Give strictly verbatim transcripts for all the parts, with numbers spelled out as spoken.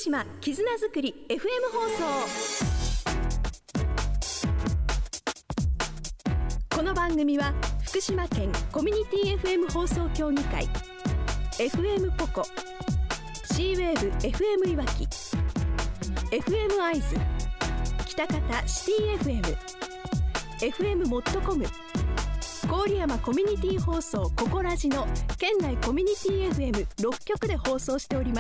島絆づくり エフエム 放送。この番組は福島県コミュニティ エフエム 放送協議会、 エフエム ポコ、 シーウェーブ エフエム いわき、 エフエム アイズ、北方シティ エフエム、 エフエム モットコム、郡山コミュニティ放送ココラジの県内コミュニティ エフエムろっ 局で放送しております。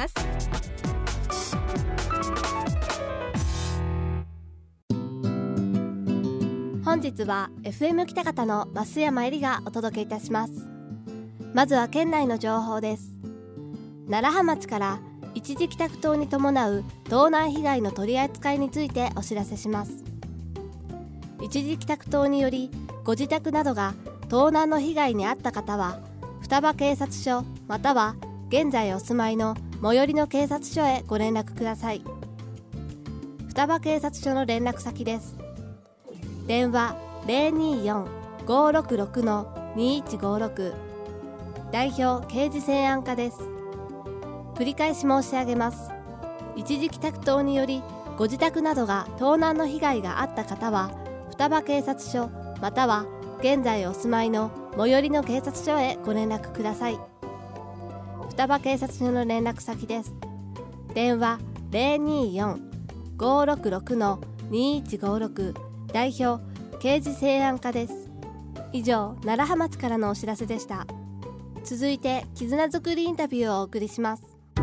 本日は エフエム 北方の増山えりがお届けいたします。まずは県内の情報です。楢葉町から一時帰宅等に伴う盗難被害の取り扱いについてお知らせします。一時帰宅等によりご自宅などが盗難の被害に遭った方は、双葉警察署または現在お住まいの最寄りの警察署へご連絡ください。双葉警察署の連絡先です。電話 ゼロにーよん ごーろくろく にーいちごーろく、代表刑事正案課です。繰り返し申し上げます。一時帰宅等によりご自宅などが盗難の被害があった方は、双葉警察署または現在お住まいの最寄りの警察署へご連絡ください。双葉警察署の連絡先です。電話 ゼロにーよん ごーろくろく にーいちごーろく、代表刑事正案課です。以上、楢葉町からのお知らせでした。続いて絆づくりインタビューをお送りします。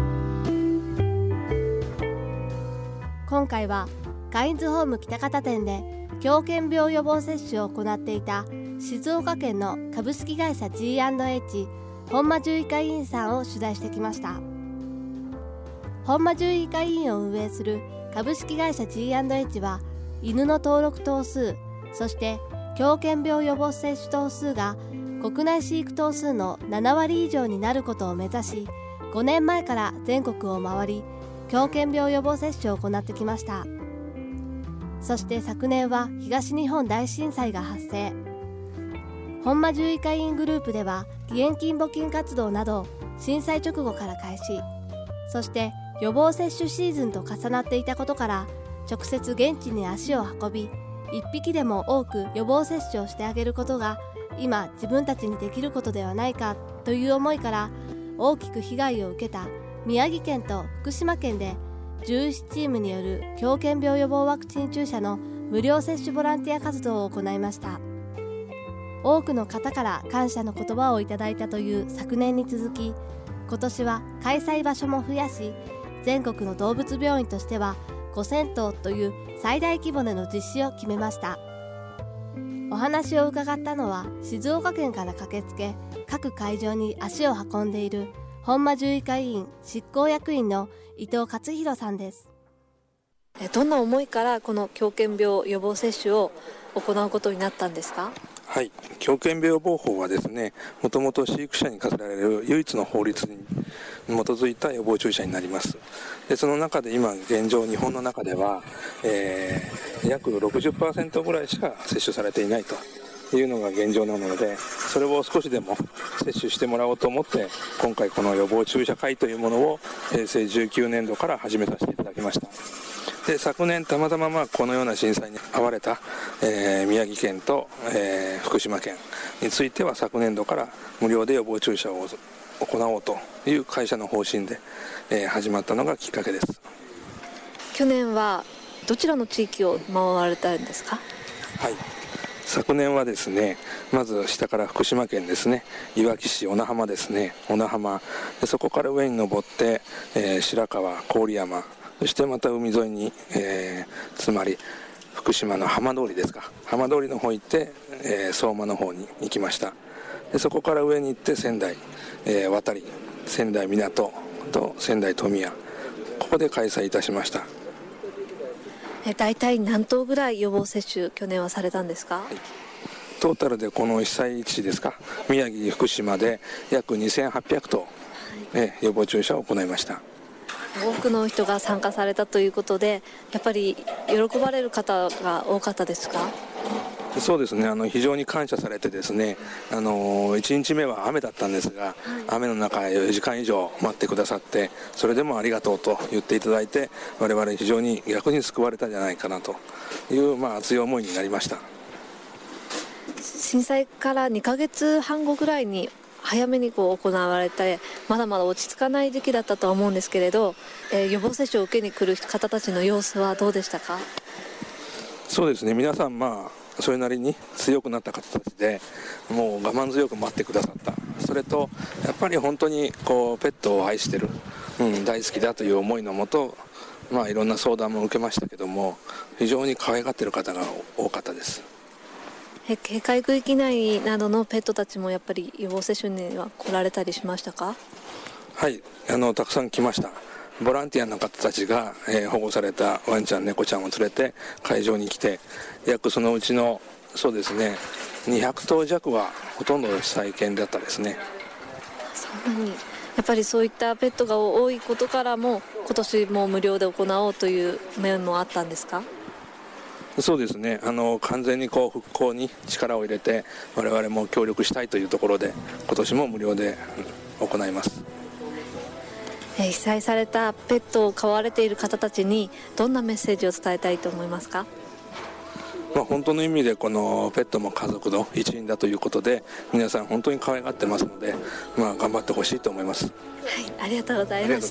今回はカインズホーム北方店で狂犬病予防接種を行っていた静岡県の株式会社 ジーアンドエイチ 本間獣医会員さんを取材してきました。本間獣医会員を運営する株式会社 ジーアンドエイチ は、犬の登録頭数、そして狂犬病予防接種頭数が国内飼育頭数のななわり以上になることを目指し、ごねんまえから全国を回り狂犬病予防接種を行ってきました。そして昨年は東日本大震災が発生。本間獣医会員グループでは義援金募金活動など震災直後から開始、そして予防接種シーズンと重なっていたことから直接現地に足を運び、一匹でも多く予防接種をしてあげることが今自分たちにできることではないかという思いから、大きく被害を受けた宮城県と福島県でじゅういちチームによる狂犬病予防ワクチン注射の無料接種ボランティア活動を行いました。多くの方から感謝の言葉をいただいたという昨年に続き、今年は開催場所も増やし、全国の動物病院としてはごせんとうという最大規模での実施を決めました。お話を伺ったのは、静岡県から駆けつけ各会場に足を運んでいる本間獣医会員執行役員の伊藤勝弘さんです。どんな思いからこの狂犬病予防接種を行うことになったんですか？ はい、狂犬病予防法はですね、もともと飼育者に課せられる唯一の法律に基づいた予防注射になります。でその中で今現状日本の中では、えー、約 ろくじゅっパーセント ぐらいしか接種されていないというのが現状なので、それを少しでも接種してもらおうと思って、今回この予防注射会というものを平成じゅうきゅうねんどから始めさせていただきました。で昨年たまたままあこのような震災に遭われた、えー、宮城県と、えー、福島県については、昨年度から無料で予防注射を行おうという会社の方針で、えー、始まったのがきっかけです。 去年はどちらの地域を回られたんですか？ はい、昨年はですね、まず下から福島県ですね、いわき市小名浜ですね、小名浜で、そこから上に登って、えー、白川、郡山、そしてまた海沿いに、えー、つまり福島の浜通りですか、浜通りの方行って、えー、相馬の方に行きました。でそこから上に行って仙台、えー、渡り、仙台港と仙台富谷、ここで開催いたしました。 え大体何頭ぐらい予防接種去年はされたんですか？はい、 トータルでこの被災地ですか、宮城、福島で約にせんはっぴゃくとう、はい、え予防注射を行いました。 多くの人が参加されたということで、やっぱり喜ばれる方が多かったですか？ そうですね、あの非常に感謝されてですね、あのいちにちめは雨だったんですが、はい、雨の中よじかん以上待ってくださって、それでもありがとうと言っていただいて、我々非常に逆に救われたんじゃないかなという、まあ、熱い思いになりました。 震災からにかげつはんごぐらいに早めにこう行われて、まだまだ落ち着かない時期だったとは思うんですけれど、えー、予防接種を受けに来る方たちの様子はどうでしたか？ そうですね、皆さん、まあ、それなりに強くなった方たちで、もう我慢強く待ってくださった。それとやっぱり本当にこうペットを愛してる、うん、大好きだという思いのもと、まあ、いろんな相談も受けましたけども、非常に可愛がっている方が多かったです。 え警戒区域内などのペットたちもやっぱり予防接種には来られたりしましたか？ はい、あのたくさん来ました。ボランティアの方たちが、えー、保護されたワンちゃん猫ちゃんを連れて会場に来て、約そのうちのそうですねにひゃくとう弱はほとんど再建だったですね。 そんなにやっぱりそういったペットが多いことからも、今年も無料で行おうという面もあったんですか？ そうですね、あの完全にこう復興に力を入れて我々も協力したいというところで、今年も無料で行います。 被災されたペットを飼われている方たちにどんなメッセージを伝えたいと思いますか？ まあ、本当の意味でこのペットも家族の一員だということで、皆さん本当に可愛がってますので、まあ、頑張ってほしいと思います。はい、 ありがとうございました。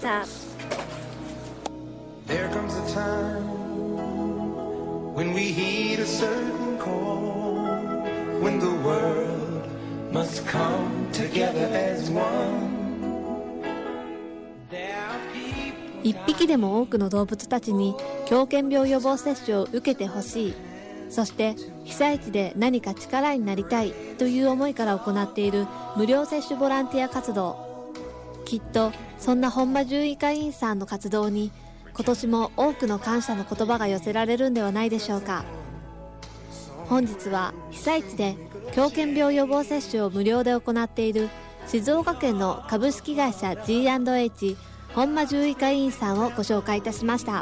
There comes a time when we heed a certain call, when the world must come together as one. 一匹でも多くの動物たちに狂犬病予防接種を受けてほしい、そして被災地で何か力になりたいという思いから行っている無料接種ボランティア活動。きっとそんな本間獣医会員さんの活動に今年も多くの感謝の言葉が寄せられるんではないでしょうか。本日は被災地で狂犬病予防接種を無料で行っている静岡県の株式会社 ジーアンドエイチ 本間獣医会員さんをご紹介いたしました。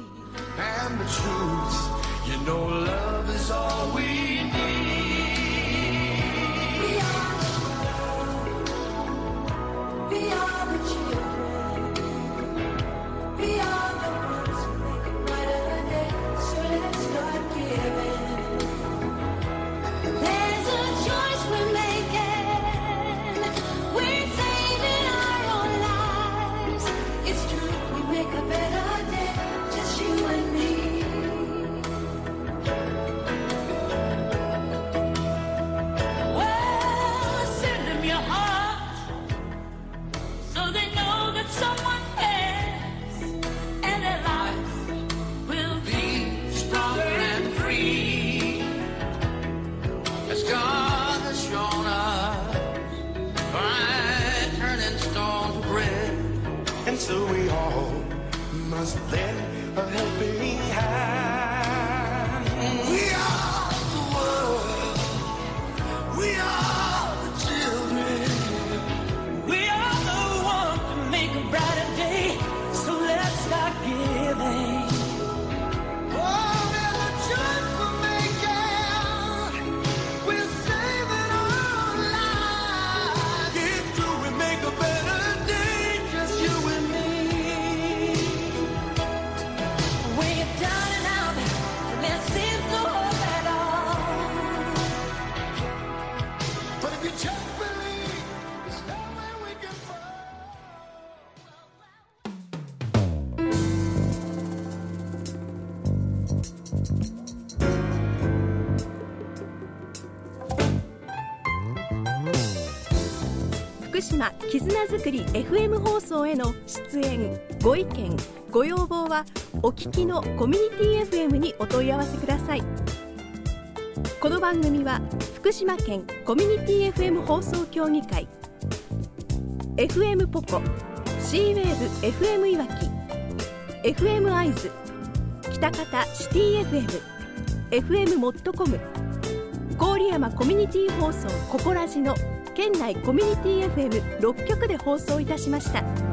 So we all must lend a helping hand. We are the world. We are the children. We are the ones to make a brighter day. So let's start giving. Oh, there's a choice we're making. We're saving our lives. If do we make a better day, just you and me. 福島絆づくり エフエム 放送への出演ご意見ご要望はお聞きのコミュニティ エフエム にお問い合わせください。この番組は福島県コミュニティ エフエム 放送協議会 エフエム ポコ シーウェーブ エフエム いわき エフエム アイズ北方シティ エフエム エフエム モットコム郡山コミュニティ放送ココラジの県内コミュニティ エフエムろっ 局で放送いたしました。